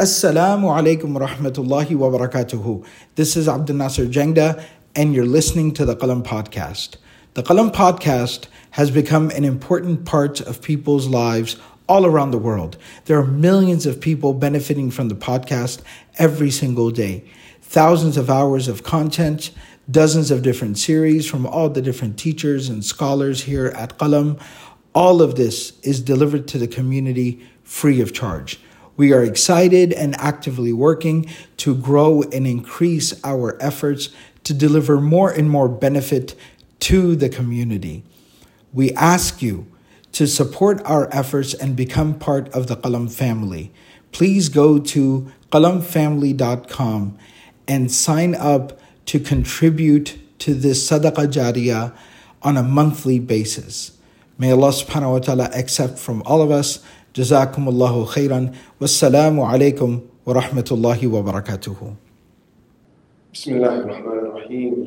Assalamu alaikum wa rahmatullahi wa barakatuhu. This is Abdul Nasser Jangda, and you're listening to the Qalam Podcast. The Qalam Podcast has become an important part of people's lives all around the world. There are millions of people benefiting from the podcast every single day. Thousands of hours of content, dozens of different series from all the different teachers and scholars here at Qalam. All of this is delivered to the community free of charge. We are excited and actively working to grow and increase our efforts to deliver more and more benefit to the community. We ask you to support our efforts and become part of the Qalam family. Please go to qalamfamily.com and sign up to contribute to this sadaqah jariyah on a monthly basis. May Allah subhanahu wa ta'ala accept from all of us. جزاكم الله خيرا والسلام عليكم ورحمة الله وبركاته. بسم الله الرحمن الرحيم.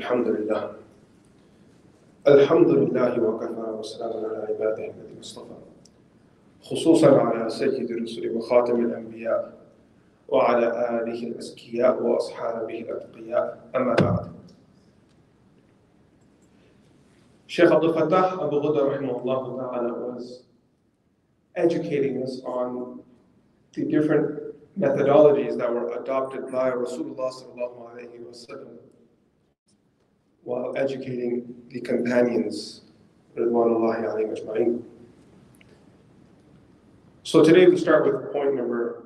الحمد لله وكفى وسلام على عباده الذين اصطفى خصوصا على سيد الرسل وخاتم الأنبياء وعلى آله الأزكياء وأصحابه الأتقياء. أما بعد. Sheikh Abdul Fattah Abu Ghudda rahimahullah ta'ala was educating us on the different methodologies that were adopted by Rasulullah sallallahu alayhi wa sallam while educating the companions, ridwanullahi alayhim ajma'in. So today we start with point number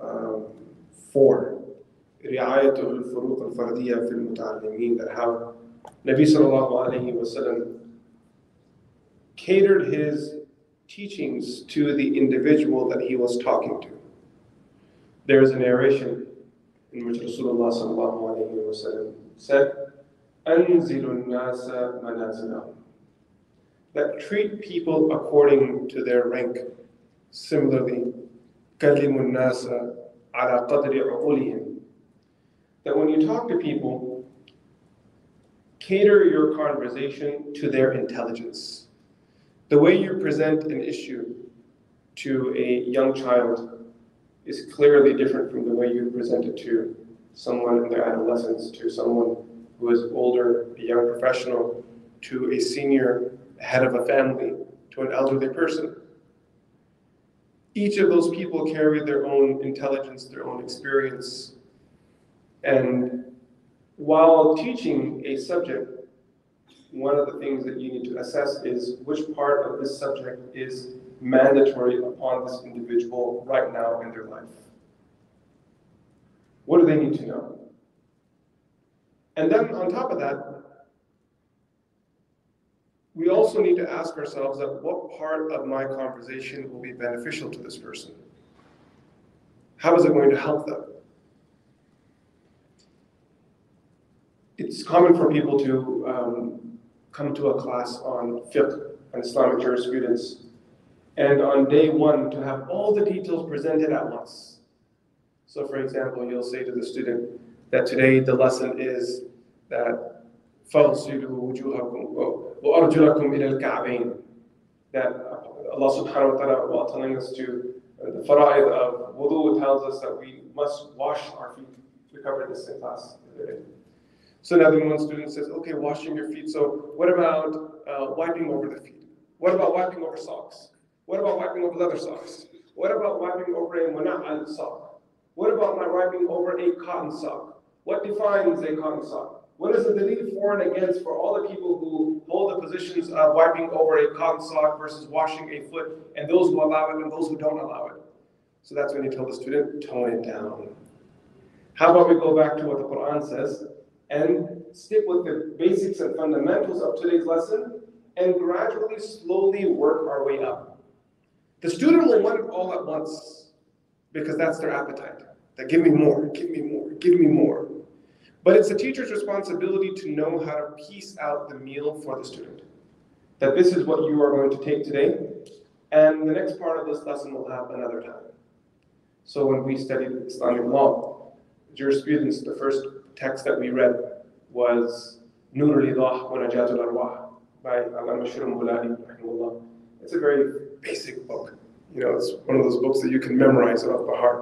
4, ri'ayatul furuq al-fardiyya fil muta'allimin, that how Nabi sallallahu alayhi wa sallam catered his teachings to the individual that he was talking to. There is a narration in which Rasulullah sallallahu alayhi wa sallam said, "Anzilun nasa manazilahum," that treat people according to their rank. Similarly, kallimun nasa ala qadri uqulihim, that when you talk to people, cater your conversation to their intelligence. The way you present an issue to a young child is clearly different from the way you present it to someone in their adolescence, to someone who is older, a young professional, to a senior head of a family, to an elderly person. Each of those people carry their own intelligence, their own experience. And while teaching a subject, one of the things that you need to assess is which part of this subject is mandatory upon this individual right now in their life. What do they need to know? And then on top of that, we also need to ask ourselves that what part of my conversation will be beneficial to this person? How is it going to help them? It's common for people to come to a class on fiqh and Islamic jurisprudence, and on day one to have all the details presented at once. So for example, you'll say to the student that today the lesson is that فَغْسِلُوا وُجُوهَكُمْ وَأَرْجُلَكُمْ إِلَى الْكَعْبَيْنِ, that Allah subhanahu wa ta'ala, while telling us to the fara'id of wudu, tells us that we must wash our feet. We covered this in class the other day. So now then one student says, okay, washing your feet, so what about wiping over the feet? What about wiping over socks? What about wiping over leather socks? What about wiping over a muna'al sock? What about my wiping over a cotton sock? What defines a cotton sock? What is the dalil for and against for all the people who hold the positions of wiping over a cotton sock versus washing a foot, and those who allow it and those who don't allow it? So that's when you tell the student, tone it down. How about we go back to what the Quran says, and stick with the basics and fundamentals of today's lesson, and gradually, slowly work our way up. The student will want it all at once, because that's their appetite. That give me more, give me more, give me more. But it's the teacher's responsibility to know how to piece out the meal for the student. That this is what you are going to take today, and the next part of this lesson will have another time. So when we studied Islamic law, jurisprudence, the first text that we read was Nur al-Idah wa Najatul Arwah by Allama Shurm Bulani, rahimahullah. It's a very basic book. You know, it's one of those books that you can memorize it off by heart.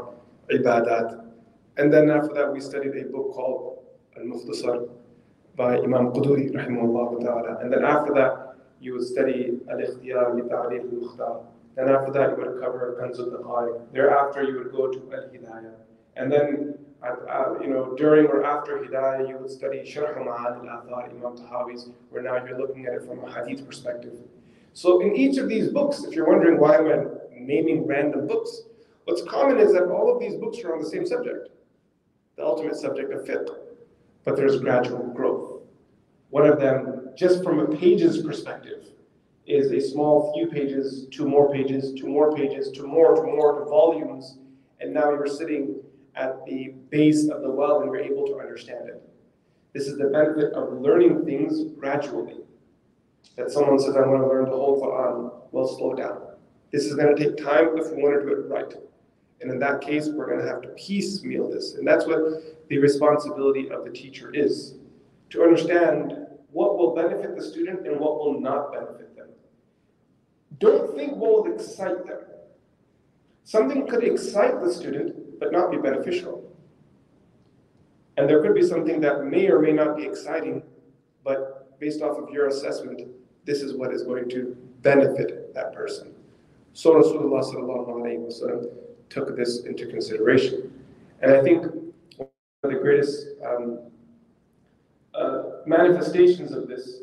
ibadat. And then after that, we studied a book called Al-Mukhtasar by Imam Quduri, rahimahullah ta'ala. And then after that, you would study Al-Ikhtiyar li Ta'rif al-Mukhtar. Then after that, you would cover Kanz al-Daqa'iq. Thereafter, you would go to Al-Hidayah. And then, during or after Hidayah, you would study Sharh Ma'an al-Athar, Imam Tahawi's, where now you're looking at it from a hadith perspective. So in each of these books, if you're wondering why am I naming random books, what's common is that all of these books are on the same subject, the ultimate subject of fiqh, but there's gradual growth. One of them, just from a pages perspective, is a small few pages, two more pages, two more pages, two more to volumes, and now you're sitting at the base of the well and you're able to understand it. This is the benefit of learning things gradually. That someone says, I want to learn the whole Quran, well, slow down. This is going to take time if we want to do it right. And in that case, we're going to have to piecemeal this. And that's what the responsibility of the teacher is, to understand what will benefit the student and what will not benefit them. Don't think what will excite them. Something could excite the student, but not be beneficial. And there could be something that may or may not be exciting, but based off of your assessment, this is what is going to benefit that person. So Rasulullah sallallahu alayhi wa sallam took this into consideration. And I think one of the greatest manifestations of this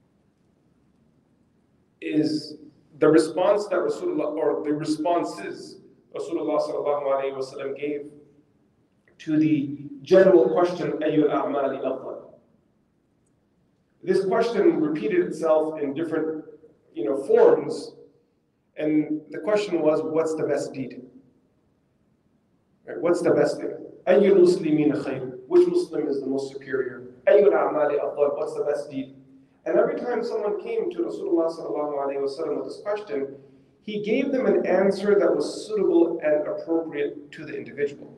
is the response that Rasulullah, or the responses Rasulullah sallallahu alayhi wa sallam gave to the general question, Ayyul a'mali afdal. This question repeated itself in different forms, and the question was, what's the best deed? Right? What's the best thing? Ayyul muslimina khayr. Which Muslim is the most superior? Ayyul a'mali afdal. What's the best deed? And every time someone came to Rasulullah sallallahu alayhi wa sallam with this question, he gave them an answer that was suitable and appropriate to the individual.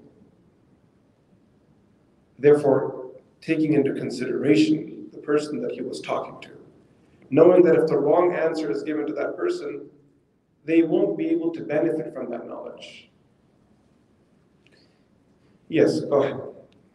Therefore, taking into consideration the person that he was talking to, knowing that if the wrong answer is given to that person, they won't be able to benefit from that knowledge. Yes, go ahead.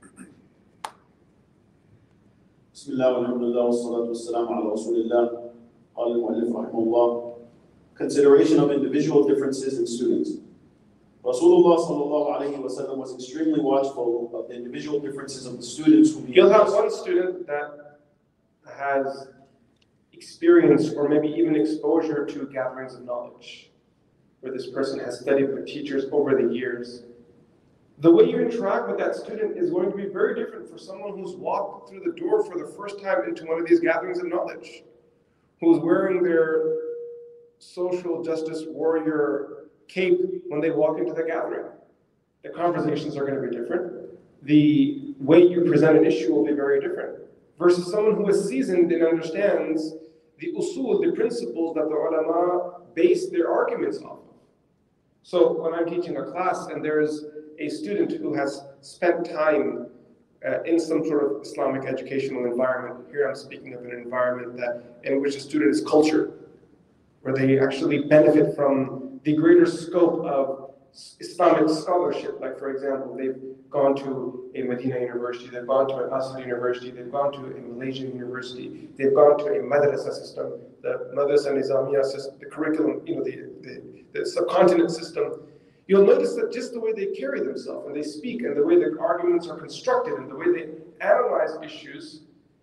Bismillah walhamdulillah wassalatu wassalamu ala rasulillah. Qala al-mu'allif rahimahullah. Consideration of individual differences in students. Rasulullah sallallahu alayhi wa sallam was extremely watchful of the individual differences of the students whom he You'll have one student that has experience or maybe even exposure to gatherings of knowledge, where this person has studied with teachers over the years. The way you interact with that student is going to be very different for someone who's walked through the door for the first time into one of these gatherings of knowledge, who's wearing their social justice warrior cape when they walk into the gathering. The conversations are going to be different. The way you present an issue will be very different, versus someone who is seasoned and understands the usul, the principles that the ulama base their arguments off of. So when I'm teaching a class and there's a student who has spent time in some sort of Islamic educational environment, here I'm speaking of an environment in which a student is cultured, where they actually benefit from the greater scope of Islamic scholarship. Like, for example, they've gone to a Medina university, they've gone to an Azhar university, they've gone to a Malaysian university, they've gone to a madrasa system, the madrasa nizamiya system, the curriculum, the subcontinent system. You'll notice that just the way they carry themselves and they speak and the way their arguments are constructed and the way they analyze issues,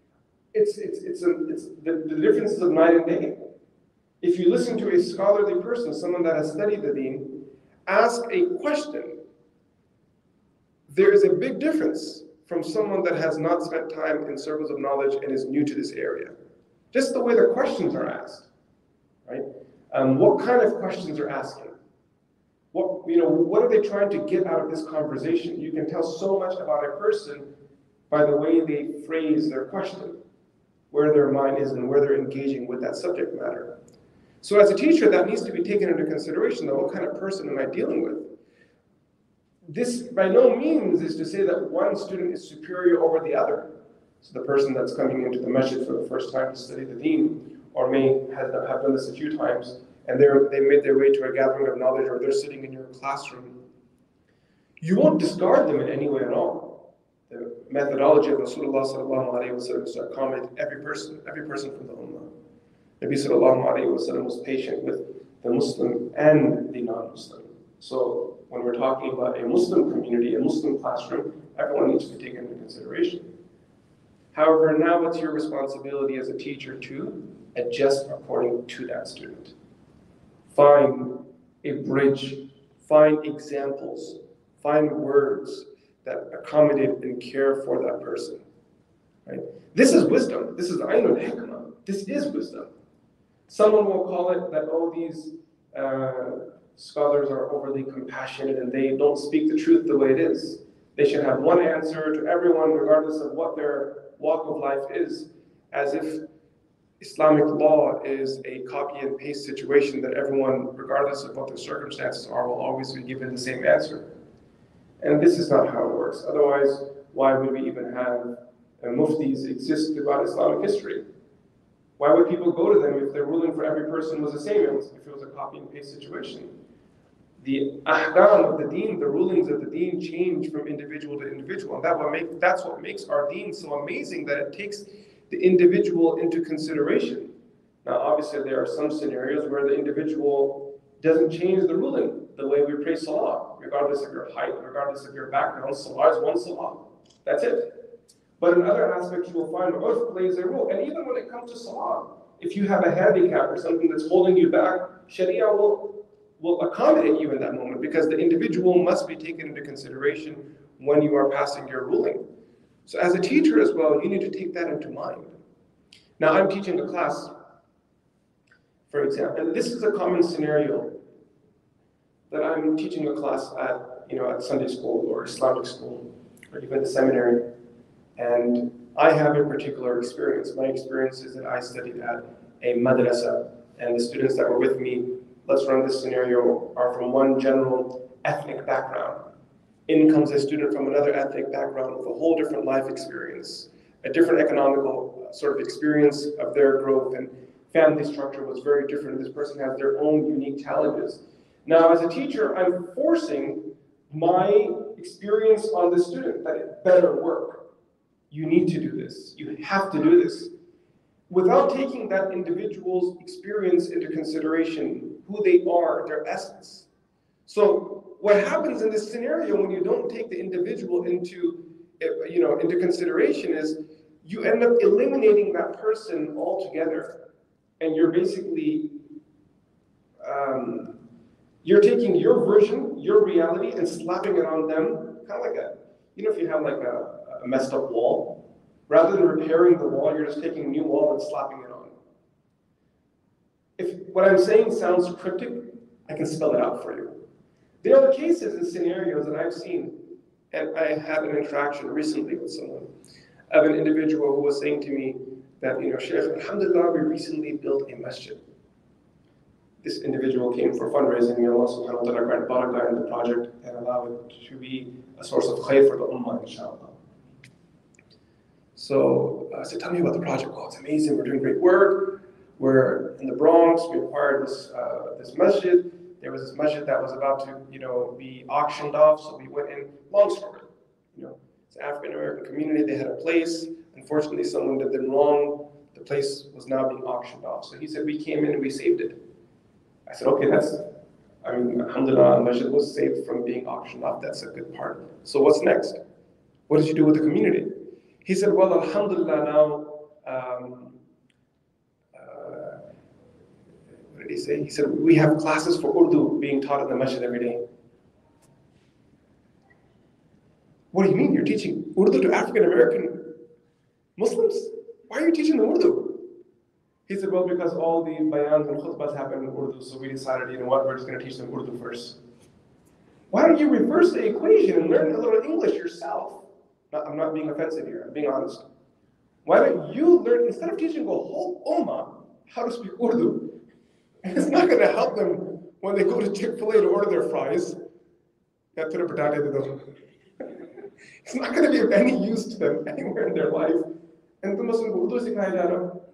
the differences of night and day. If you listen to a scholarly person, someone that has studied the deen, ask a question, there is a big difference from someone that has not spent time in circles of knowledge and is new to this area. Just the way the questions are asked, right? What kind of questions are asking? What are they trying to get out of this conversation? You can tell so much about a person by the way they phrase their question, where their mind is and where they're engaging with that subject matter. So as a teacher, that needs to be taken into consideration, that what kind of person am I dealing with? This by no means is to say that one student is superior over the other. So the person that's coming into the masjid for the first time to study the deen, or may have done this a few times, and they made their way to a gathering of knowledge, or they're sitting in your classroom. You won't discard them in any way at all. The methodology of Rasulullah sallallahu alayhi wa sallam is to accommodate every person from the Ummah. Nabi sallallahu alayhi wa sallam was patient with the Muslim and the non-Muslim. So when we're talking about a Muslim community, a Muslim classroom, everyone needs to be taken into consideration. However, now it's your responsibility as a teacher to adjust according to that student. Find a bridge, find examples, find words that accommodate and care for that person. Right? This is wisdom. This is Ainul Hikmah. This is wisdom. Someone will call it that, these scholars are overly compassionate and they don't speak the truth the way it is. They should have one answer to everyone regardless of what their walk of life is, as if Islamic law is a copy and paste situation that everyone, regardless of what their circumstances are, will always be given the same answer. And this is not how it works. Otherwise, why would we even have muftis exist throughout Islamic history? Why would people go to them if their ruling for every person was the same, if it was a copy and paste situation? The ahkam of the deen, the rulings of the deen change from individual to individual. And that's what makes our deen so amazing, that it takes the individual into consideration. Now, obviously, there are some scenarios where the individual doesn't change the ruling. The way we pray salah, regardless of your height, regardless of your background, salah is one salah. That's it. But in other aspects, you will find urf plays a role. And even when it comes to salah, if you have a handicap or something that's holding you back, Sharia will accommodate you in that moment, because the individual must be taken into consideration when you are passing your ruling. So as a teacher as well, you need to take that into mind. Now, I'm teaching a class, for example, and this is a common scenario, that I'm teaching a class at Sunday school or Islamic school or even the seminary, and I have a particular experience. My experience is that I studied at a madrasa, and the students that were with me, let's run this scenario, are from one general ethnic background. In comes a student from another ethnic background with a whole different life experience, a different economical sort of experience of their growth, and family structure was very different. This person has their own unique challenges. Now, as a teacher, I'm forcing my experience on the student that it better work. You need to do this. You have to do this. Without taking that individual's experience into consideration, who they are, their essence. So what happens in this scenario when you don't take the individual into consideration is you end up eliminating that person altogether, and you're basically you're taking your version, your reality, and slapping it on them, kind of like if you have like a messed up wall, rather than repairing the wall, you're just taking a new wall and slapping it on. If what I'm saying sounds cryptic, I can spell it out for you. There are cases and scenarios that I've seen, and I had an interaction recently with someone, of an individual who was saying to me that, Shaykh, alhamdulillah, we recently built a masjid. This individual came for fundraising, and Allah subhanahu wa ta'ala grant barakah in the project and allow it to be a source of khair for the ummah, inshallah. So I said, tell me about the project. Oh, it's amazing, we're doing great work. We're in the Bronx, we acquired this masjid. There was this masjid that was about to, be auctioned off, so we went in. Long story, it's an African-American community, they had a place. Unfortunately, someone did them wrong. The place was now being auctioned off. So he said, we came in and we saved it. I said, okay, alhamdulillah, masjid was saved from being auctioned off. That's a good part. So what's next? What did you do with the community? He said, well, alhamdulillah, now, what did he say? He said, we have classes for Urdu being taught in the masjid every day. What do you mean? You're teaching Urdu to African-American Muslims? Why are you teaching them Urdu? He said, well, because all the bayans and khutbahs happen in Urdu, so we decided, we're just going to teach them Urdu first. Why don't you reverse the equation and learn a little English yourself? I'm not being offensive here, I'm being honest. Why don't you learn, instead of teaching the whole ummah how to speak Urdu, and it's not going to help them when they go to Chick-fil-A to order their fries. It's not going to be of any use to them anywhere in their life. And the Muslim Urdu sikhaya ja raha hai.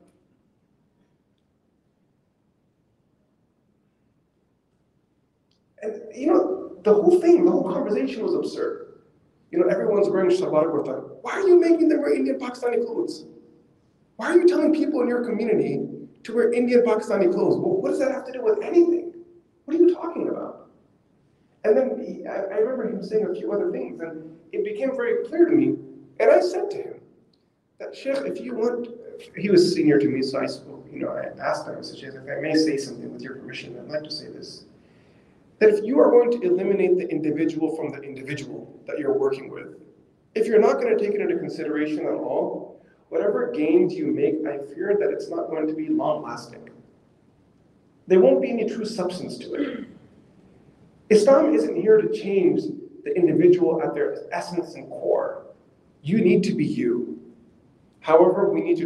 And the whole thing, the whole conversation was absurd. Everyone's wearing shalwar kurta. Why are you making them wear Indian Pakistani clothes? Why are you telling people in your community to wear Indian Pakistani clothes? Well, what does that have to do with anything? What are you talking about? And then I remember him saying a few other things, and it became very clear to me. And I said to him that, Sheikh, if you want, he was senior to me, so I spoke. I asked him, I said, Sheikh, if I may say something with your permission, I'd like to say this. That if you are going to eliminate the individual from the individual that you're working with, if you're not going to take it into consideration at all, whatever gains you make, I fear that it's not going to be long-lasting. There won't be any true substance to it. Islam isn't here to change the individual at their essence and core. You need to be you. However, we need to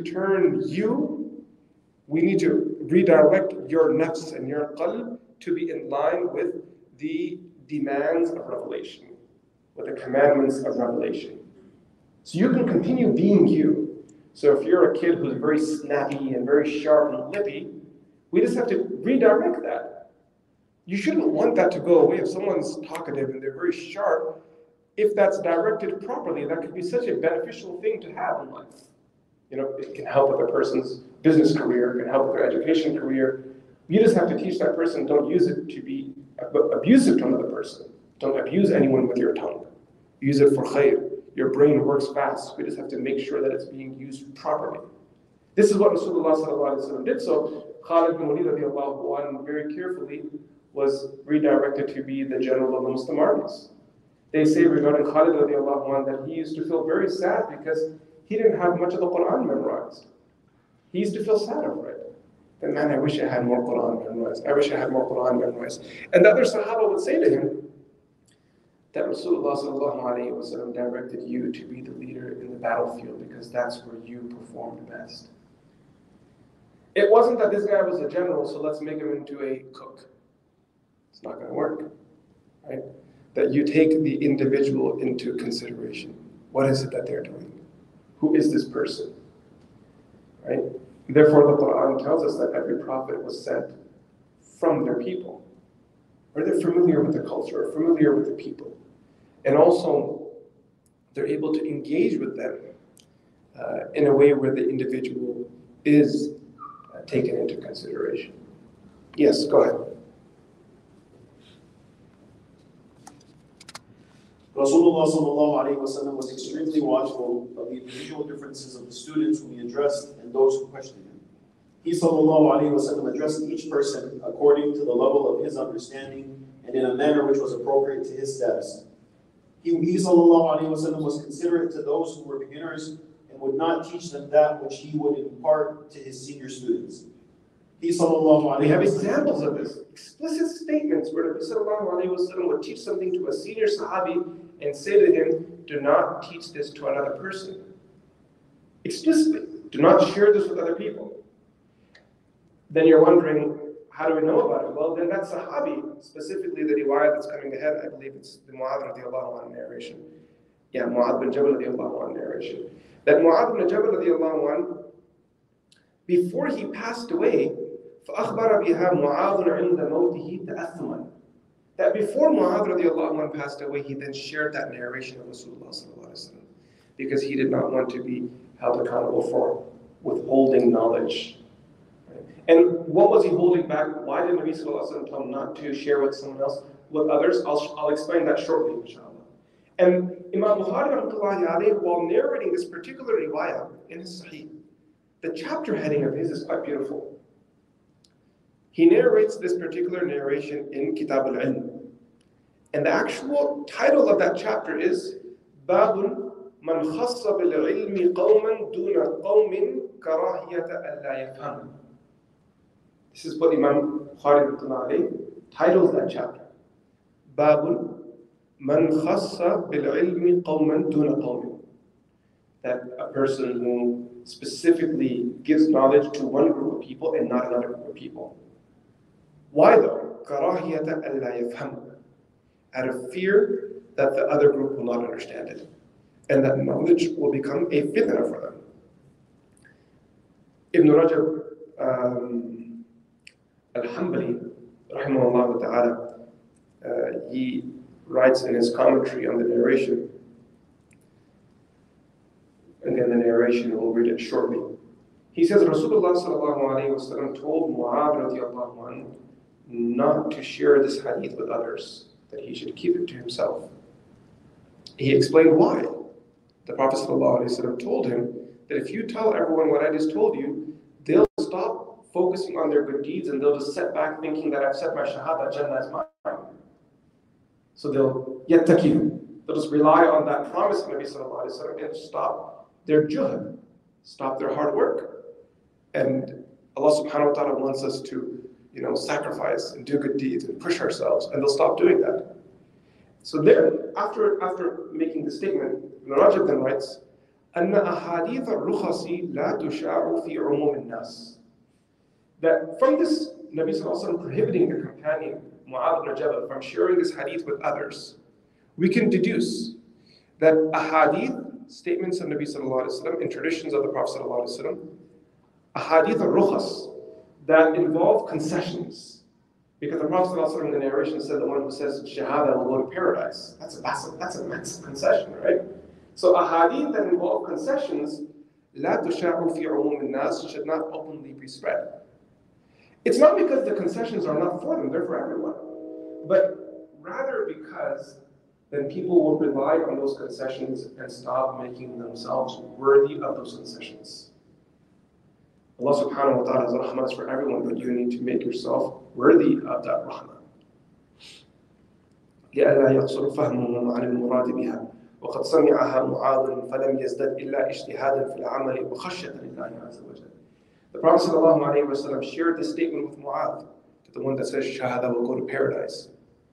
redirect your nafs and your qalb to be in line with the demands of revelation, with the commandments of revelation. So you can continue being you. So if you're a kid who's very snappy and very sharp and lippy, we just have to redirect that. You shouldn't want that to go away. If someone's talkative and they're very sharp, if that's directed properly, that could be such a beneficial thing to have in life. It can help with a person's business career, it can help with their education career. You just have to teach that person, don't use it to be abusive to another person. Don't abuse anyone with your tongue. Use it for khair. Your brain works fast. We just have to make sure that it's being used properly. This is what Rasulullah did. So Khalid bin Walid radiallahu anhu very carefully was redirected to be the general of the Muslim armies. They say regarding Khalid radiallahu anhu that he used to feel very sad because he didn't have much of the Quran memorized. He used to feel sad over it. That, man, I wish I had more Quran memorized. I wish I had more Quran memorized. And the other Sahaba would say to him that Rasulullah sallallahu alayhi wa sallam directed you to be the leader in the battlefield because that's where you performed best. It wasn't that this guy was a general, so let's make him into a cook. It's not going to work, right? That you take the individual into consideration. What is it that they're doing? Who is this person? Right? Therefore, the Quran tells us that every prophet was sent from their people. Or they're familiar with the culture, or familiar with the people. And also, they're able to engage with them in a way where the individual is taken into consideration. Yes, go ahead. Rasulullah sallallahu alayhi wa sallam was extremely watchful of the individual differences of the students whom he addressed and those who questioned him. He sallallahu alayhi wa sallam addressed each person according to the level of his understanding and in a manner which was appropriate to his status. He sallallahu alayhi wa sallam was considerate to those who were beginners and would not teach them that which he would impart to his senior students. He sallallahu alayhi wa sallam. We have examples of this. Explicit statements where Nabi sallallahu alayhi wa sallam would teach something to a senior sahabi and say to him, do not teach this to another person. Explicitly, do not share this with other people. Then you're wondering, how do we know about it? Well, then that sahabi, specifically the riwayah that's coming ahead, I believe it's the Mu'adh radiallahu anhu narration. Yeah, Mu'adh bin Jabal radiallahu anhu narration. That Mu'adh bin Jabal radiallahu anhu, before he passed away, فَأَخْبَرَ بِهَا مُعَاذٌ عِنْدَ مَوْتِهِ تَأَثُّمًا. That before Mu'adh radiallahu anhu passed away, he then shared that narration of Rasulullah sallallahu alaihi wasallam because he did not want to be held accountable for withholding knowledge. And what was he holding back? Why did Nabi sallallahu alaihi wasallam tell him not to share with someone else, with others? I'll explain that shortly, inshallah. And Imam Bukhari rahmatullahi alayhi, while narrating this particular riwayah in his Sahih, the chapter heading of his is quite beautiful. He narrates this particular narration in Kitab al-Ilm. And the actual title of that chapter is Babun Man Khassa bil-Ilmi Qawman Duna Qawmin Karahiyata Alla Yafham. This is what Imam Bukhari titles that chapter. Babun Man Khassa bil-Ilmi Qawman Duna Qawmin. That a person who specifically gives knowledge to one group of people and not another group of people. Why though? Karahiyata alla yafhamu. Out of fear that the other group will not understand it. And that knowledge will become a fitna for them. Ibn Rajab al-Hanbali, rahimahullah ta'ala, he writes in his commentary on the narration, again the narration, we'll read it shortly. He says, Rasulullah sallallahu alayhi wasallam told Mu'adh radiallahu anhu not to share this hadith with others, that he should keep it to himself. He explained why. The Prophet sallallahu alayhi wasallam told him that if you tell everyone what I just told you, they'll stop focusing on their good deeds and they'll just sit back thinking that I've said my shahada, Jannah is mine. So they'll yattakilu. They'll just rely on that promise of Nabi sallallahu alayhi wasallam and stop their juhd, stop their hard work. And Allah subhanahu wa ta'ala wants us to, sacrifice and do good deeds and push ourselves, and they'll stop doing that. So then, after making the statement, Ibn Rajab then writes, أن أحاديث الرخص لا تشاع في عموم الناس. That from this, Nabi sallallahu alaihi wasallam prohibiting the companion Mu'adh ibn Jabal from sharing this hadith with others, we can deduce that ahadith, statements of Nabi sallallahu alaihi wasallam, and traditions of the Prophet sallallahu alaihi wasallam, ahadith al-rukhas, that involve concessions. Because the Prophet ﷺ in the narration said the one who says shahada will go to paradise. That's a massive concession, right? So ahadith that involve concessions, لا تشاع في عموم الناس, should not openly be spread. It's not because the concessions are not for them, they're for everyone. But rather because then people will rely on those concessions and stop making themselves worthy of those concessions. Allah subhanahu wa ta'ala's rahmah is for everyone, but you need to make yourself worthy of that rahmah. لئلا يقصر فهمهم عن المراد بها وقد سمعها معاذ فلم يزدد إلا اجتهادا في العمل وخشية لله عز وجل. The Prophet sallallahu alayhi wa sallam shared this statement with Mu'adh, the one that says shahada will go to paradise.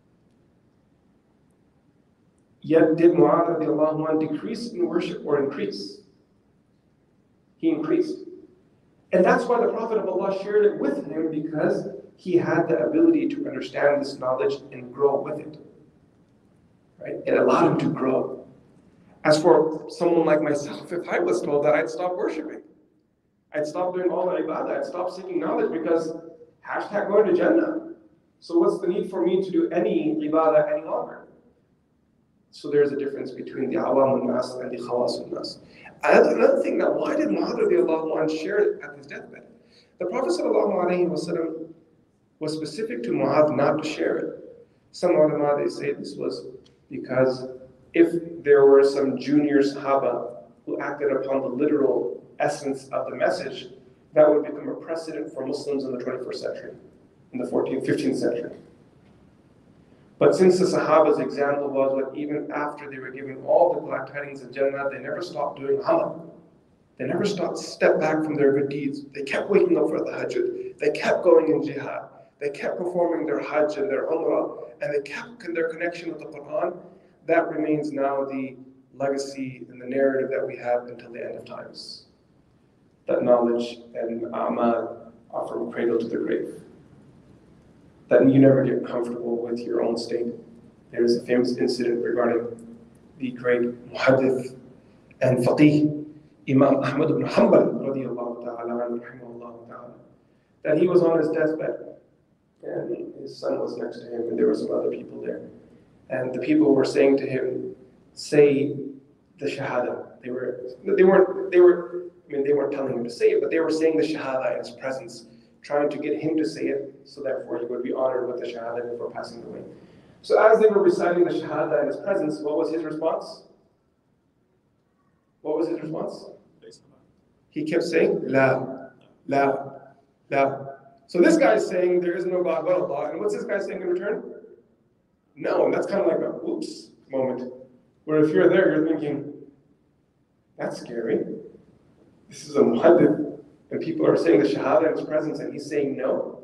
Yet did Mu'adh radiallahu anhu decrease in worship or increase? He increased. And that's why the Prophet of Allah shared it with him, because he had the ability to understand this knowledge and grow with it. Right? It allowed him to grow. As for someone like myself, if I was told that, I'd stop worshiping. I'd stop doing all the ibadah. I'd stop seeking knowledge because hashtag going to Jannah. So what's the need for me to do any ibadah any longer? So there's a difference between the awam al-nas and the khawas al-nas. Another thing, now why did Mu'adh radiallahu anhu share it at his deathbed? The Prophet sallallahu alayhi wa sallam was specific to Mu'adh not to share it. Some ulama, they say this was because if there were some junior Sahaba who acted upon the literal essence of the message, that would become a precedent for Muslims in the 21st century, in the 14th, 15th century. But since the Sahaba's example was that even after they were given all the glad tidings of Jannah, they never stopped doing amal. They never stepped back from their good deeds. They kept waking up for the hajj. They kept going in jihad. They kept performing their hajj and their umrah, and they kept their connection with the Quran. That remains now the legacy and the narrative that we have until the end of times. That knowledge and amal are from cradle to the grave. That you never get comfortable with your own state. There is a famous incident regarding the great muhaddith and faqih, Imam Ahmad ibn Hanbal, radiyallahu ta'ala, rahimahullah ta'ala, that he was on his deathbed, and his son was next to him, and there were some other people there. And the people were saying to him, say the shahada. They weren't telling him to say it, but they were saying the shahada in his presence, trying to get him to say it, so therefore he would be honored with the shahada before passing away. So as they were reciting the shahada in his presence, what was his response? What was his response? He kept saying, La, La, La. So this guy is saying there is no God but Allah, and what's this guy saying in return? No, and that's kind of like a oops moment, where if you're there, you're thinking, that's scary. This is a muhaddith, and people are saying the shahada in his presence, and he's saying no.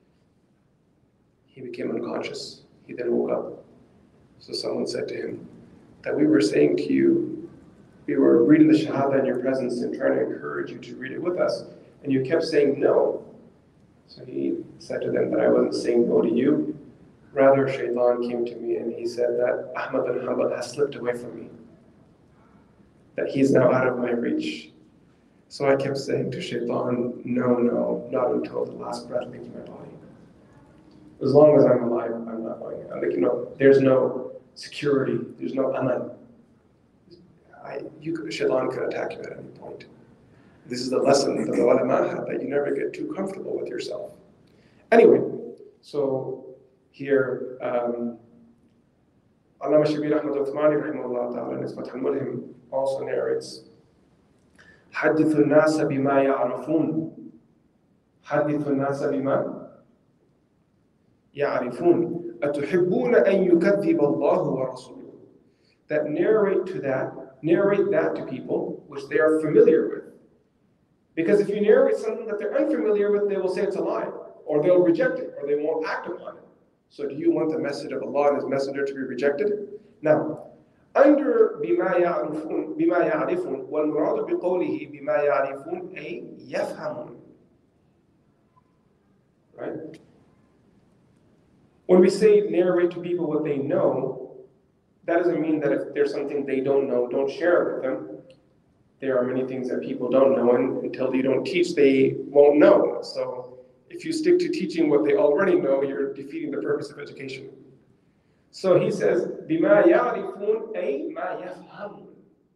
He became unconscious. He then woke up. So someone said to him that we were saying to you, we were reading the shahada in your presence and trying to encourage you to read it with us, and you kept saying no. So he said to them that I wasn't saying no to you. Rather, Shaitan came to me and he said that Ahmad bin Hanbal has slipped away from me, that he's now out of my reach. So I kept saying to Shaitan, no, not until the last breath leaves my body. As long as I'm alive, I'm not going. I'm like, there's no security, there's no aman. Shaitan could attack you at any point. This is the lesson that the ulama had, that you never get too comfortable with yourself. Anyway, so here, Allama Shabir Ahmad Uthmani rahimahullah ta'ala in his Fath al-Mulhim also narrates, حدث الناس بما يعرفون حدث الناس بما يعرفون أتحبون أن يكذب الله ورسوله. That narrate that to people which they are familiar with. Because if you narrate something that they're unfamiliar with, they will say it's a lie, or they'll reject it, or they won't act upon it. So do you want the message of Allah and His Messenger to be rejected? Now, under بما يعرفون والمراد بقوله بما يعرفون أي يفهمون. Right? When we say narrate to people what they know, that doesn't mean that if there's something they don't know, don't share it with them. There are many things that people don't know, and until you don't teach, they won't know. So if you stick to teaching what they already know, you're defeating the purpose of education. So he says, بِمَا يَعْرِفُونَ أَيْ مَا يَفْهَمُونَ.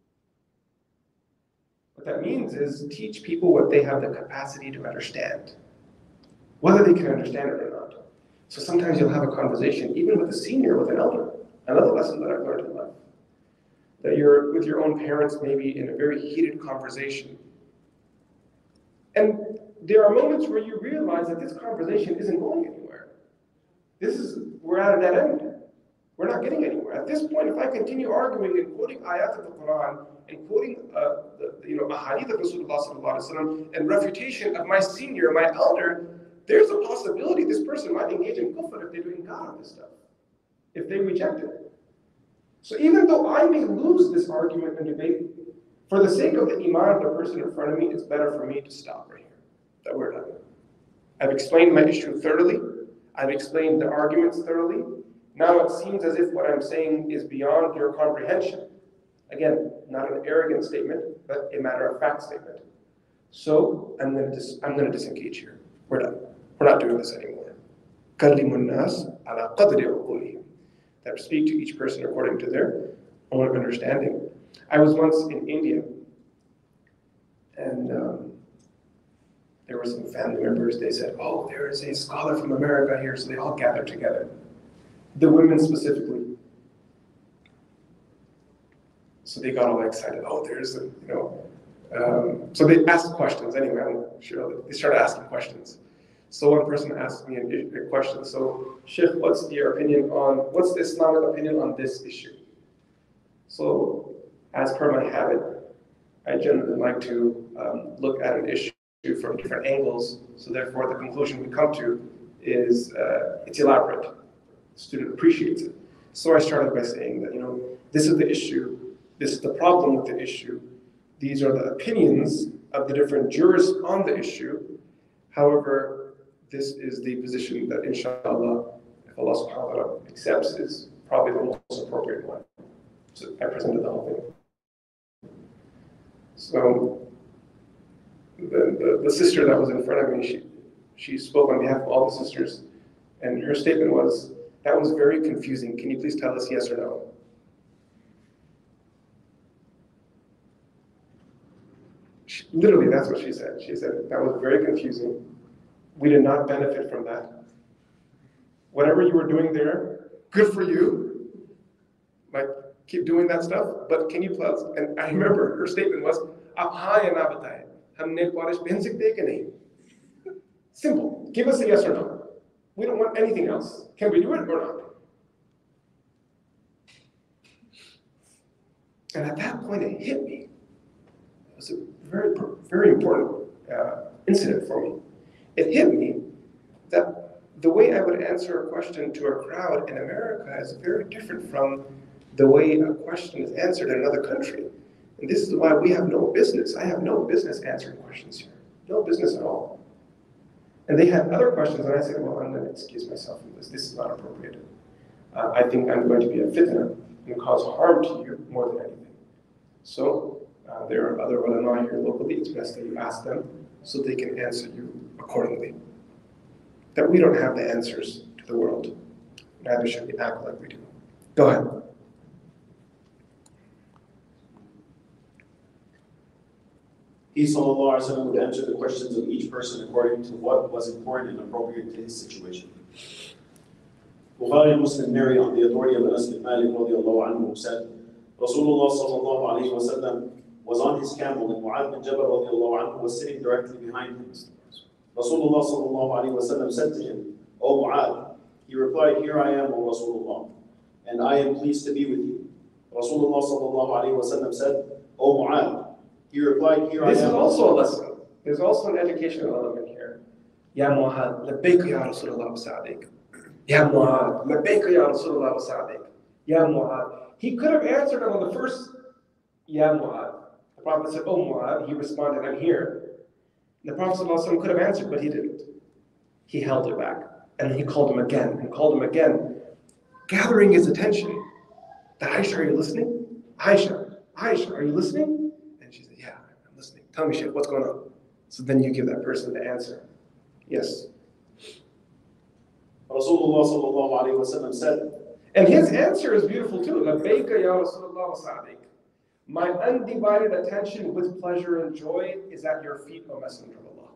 What that means is teach people what they have the capacity to understand, whether they can understand it or not. So sometimes you'll have a conversation, even with a senior, with an elder. Another lesson that I've learned in life. That you're with your own parents, maybe in a very heated conversation. And there are moments where you realize that this conversation isn't going anywhere. We're at a dead end. We're not getting anywhere. At this point, if I continue arguing and quoting ayat of the Quran and quoting ahadith of Rasulullah sallallahu alaihi wasallam and refutation of my senior, my elder, there's a possibility this person might engage in kufr if they do inkar on this stuff, if they reject it. So even though I may lose this argument and debate, for the sake of the iman of the person in front of me, it's better for me to stop right here. That we're done. I've explained my issue thoroughly. I've explained the arguments thoroughly. Now it seems as if what I'm saying is beyond your comprehension. Again, not an arrogant statement, but a matter-of-fact statement. So I'm going to disengage here. We're done. We're not doing this anymore. كَلِّمُ النَّاسِ عَلَى قَدْرِ عُقُولِهِمْ. That speak to each person according to their own understanding. I was once in India, and there were some family members. They said, "Oh, there is a scholar from America here," so they all gathered together. The women specifically. So they got all excited. Oh, there's a, so they asked questions. Anyway, I'm sure they started asking questions. So one person asked me a question. So, Sheikh, what's the Islamic opinion on this issue? So, as per my habit, I generally like to look at an issue from different angles. So therefore, the conclusion we come to is it's elaborate. The student appreciates it. So I started by saying that, this is the issue. This is the problem with the issue. These are the opinions of the different jurists on the issue. However, this is the position that, inshallah, if Allah subhanahu wa ta'ala accepts, is probably the most appropriate one. So I presented the whole thing. So the sister that was in front of me, she spoke on behalf of all the sisters, and her statement was, "That was very confusing. Can you please tell us yes or no?" Literally, that's what she said. She said, "That was very confusing. We did not benefit from that. Whatever you were doing there, good for you. Like, keep doing that stuff. But can you please?" And I remember her statement was, "Ab haan ya na bataye. Hum nail polish pehen sakte hai ki nahi?" Simple. Give us a yes or no. We don't want anything else. Can we do it or not? And at that point, it hit me. It was a very, very important incident for me. It hit me that the way I would answer a question to a crowd in America is very different from the way a question is answered in another country. And this is why we have no business. I have no business answering questions here. No business at all. And they had other questions, and I said, well, I'm going to excuse myself from this. This is not appropriate. I think I'm going to be a fitna and cause harm to you more than anything. So there are other ulama here locally. It's best that you ask them so they can answer you accordingly. That we don't have the answers to the world. Neither should we act like we do. Go ahead. He sallallahu alaihi wasallam would answer the questions of each person according to what was important and appropriate to his situation. Bukhari and Muslim narrate on the authority of Anas bin Malik radiallahu anhu who said, Rasulullah sallallahu alaihi wasallam was on his camel and Mu'adh bin Jabal radiallahu anhu was sitting directly behind him. Rasulullah sallallahu alaihi wasallam said to him, O Mu'adh, he replied, Here I am, O Rasulullah, and I am pleased to be with you. Rasulullah sallallahu alaihi wasallam said, O Mu'adh, he replied, Here I am. This is also a lesson. There's also an educational element here. Ya Mu'adh, labbayka ya Rasulullah wa sa'adik. Ya Mu'adh, labbayka ya Rasulullah wa sa'adik. Ya Mu'adh. He could have answered him on the first, Ya Mu'adh. The Prophet said, Oh Mu'adh. He responded, I'm here. The Prophet ﷺ could have answered, but he didn't. He held it back. And he called him again, and called him again, gathering his attention. Aisha, are you listening? Aisha, are you listening? And she said, Yeah, I'm listening. Tell me, Shaykh, what's going on? So then you give that person the answer. Yes. Rasulullah sallallahu alaihi wasallam said, and his answer is beautiful too. Labbayka ya Rasulullah wa sa'adik. My undivided attention with pleasure and joy is at your feet, O Messenger of Allah.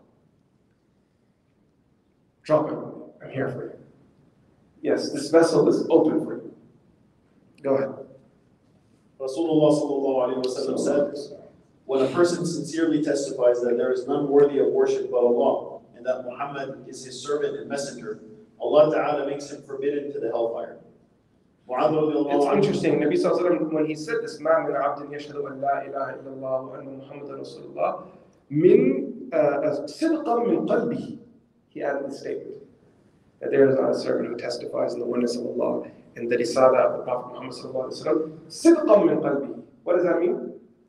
Drop it. I'm here for you. Yes, this vessel is open for you. Go ahead. Rasulullah sallallahu alaihi wasallam said, when a person sincerely testifies that there is none worthy of worship but Allah, and that Muhammad is his servant and messenger, Allah Ta'ala makes him forbidden to the hellfire. It's interesting. Nabi Sallallahu Alaihi Wasallam, when he said this, مَا مِنْ عَبْدٍ يَشْهَدُ أَنْ لَا إِلَهَ إِلَّا اللَّهُ وَأَنَّ مُحَمَّدًا رَسُولُ اللَّهِ مِنْ صِدْقًا مِنْ قَلْبِهِ. He added the statement that there is not a servant who testifies in the oneness of Allah and the risala of the Prophet Muhammad Sallallahu Alaihi Wasallam. صِدْقًا مِنْ قَلْبِهِ. What does that mean?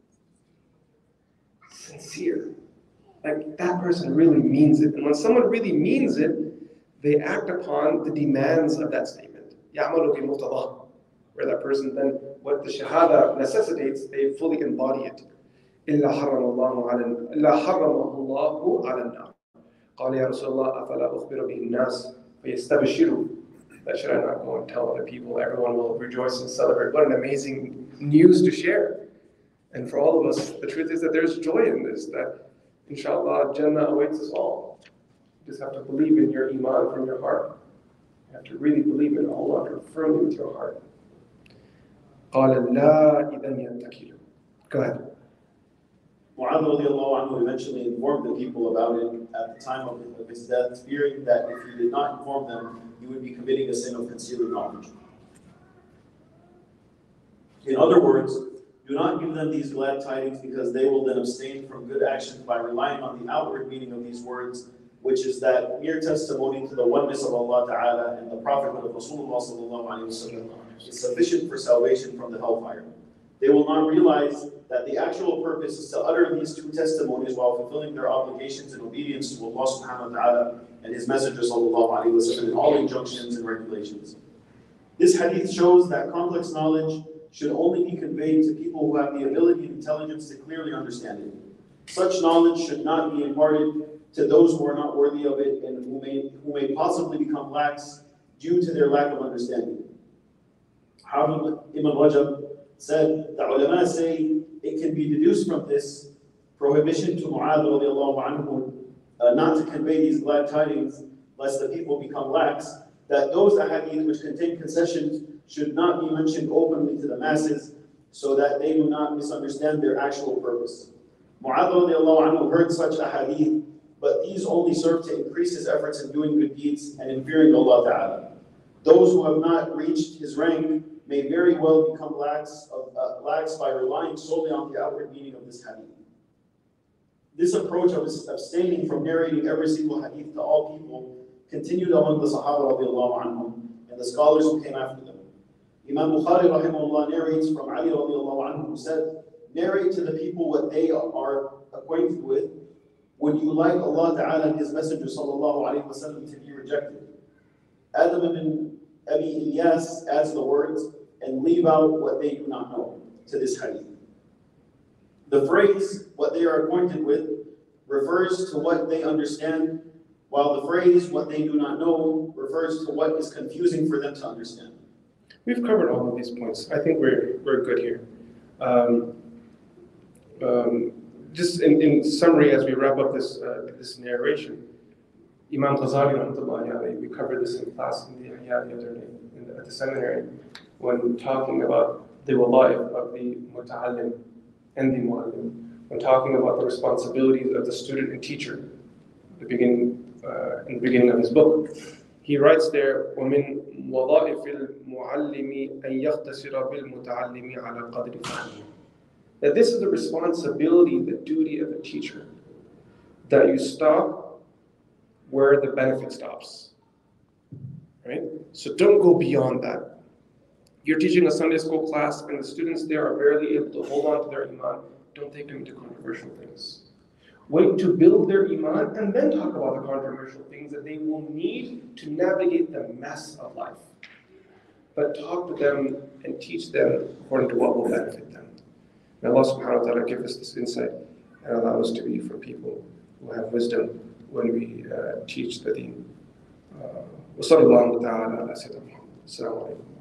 Sincere. Like that person really means it. And when someone really means it, they act upon the demands of that statement. يَعْمَلُ بِمُقْتَضَاهُ. Where that person then, what the shahada necessitates, they fully embody it. إِلَّا حَرَّمَهُ اللَّهُ عَلَى النَّارِ. قَالَ يَا رَسُولَ اللَّهِ أَفَلَا أُخْبِرُ بِهِ النَّاسِ فَيَسْتَبْشِرُوا. That should I not go and tell other people? Everyone will rejoice and celebrate. What an amazing news to share. And for all of us, the truth is that there's joy in this, that inshallah, Jannah awaits us all. You just have to believe in your iman from your heart. You have to really believe in Allah firmly with your heart. قَالَ لَا إِذَنْ يَتَّكِلُ. Go ahead. Mu'adh radiallahu anhu eventually informed the people about it at the time of his death, fearing that if he did not inform them, he would be committing a sin of concealing knowledge. In other words, do not give them these glad tidings because they will then abstain from good actions by relying on the outward meaning of these words, which is that mere testimony to the oneness of Allah Ta'ala and the prophethood of Rasulullah Sallallahu Alaihi Wasallam is sufficient for salvation from the hellfire. They will not realize that the actual purpose is to utter these two testimonies while fulfilling their obligations in obedience to Allah Subhanahu Wa Ta'ala and His Messenger Sallallahu Alaihi Wasallam in all injunctions and regulations. This hadith shows that complex knowledge should only be conveyed to people who have the ability and intelligence to clearly understand it. Such knowledge should not be imparted to those who are not worthy of it and who may possibly become lax due to their lack of understanding. Ibn Rajab said, the ulama say it can be deduced from this prohibition to Mu'adh radiallahu anhu not to convey these glad tidings lest the people become lax, that those ahadith which contain concessions should not be mentioned openly to the masses so that they do not misunderstand their actual purpose. Mu'adh radiallahu anhu heard such ahadith, but these only serve to increase his efforts in doing good deeds and in fearing Allah Ta'ala. Those who have not reached his rank may very well become lax by relying solely on the outward meaning of this hadith. This approach of abstaining from narrating every single hadith to all people continued among the Sahaba radiallahu anhum and the scholars who came after them. Imam Bukhari rahimahullah narrates from Ali radiallahu anhu who said, narrate to the people what they are acquainted with. Would you like Allah Ta'ala and His Messenger sallallahu alayhi wa sallam to be rejected? Adam ibn Abi Ilyas adds the words, and leave out what they do not know, to this hadith. The phrase, what they are acquainted with, refers to what they understand, while the phrase, what they do not know, refers to what is confusing for them to understand. We've covered all of these points. I think we're good here. just in summary, as we wrap up this narration, Imam Ghazali, we covered this in class in the Ihya the other day at the seminary, when talking about the wada'if of the muta'allim and the mu'allim, when talking about the responsibilities of the student and teacher, in the beginning of his book. He writes there, وَمِنْ وَظَائِفِ الْمُعَلِّمِ أَنْ يَخْتَصِرَ بِالْمُتَعَلِّمِ عَلَى قَدْرِ فَهْمِهِ. That this is the responsibility, the duty of a teacher, that you stop where the benefit stops. Right? So don't go beyond that. You're teaching a Sunday school class and the students there are barely able to hold on to their iman. Don't take them into controversial things. Wait to build their iman and then talk about the controversial things that they will need to navigate the mess of life. But talk to them and teach them according to what will benefit them. May Allah subhanahu wa ta'ala give us this insight and allow us to be for people who have wisdom when we teach the deen. وصلى الله تعالى على سيدنا محمد. السلام عليكم.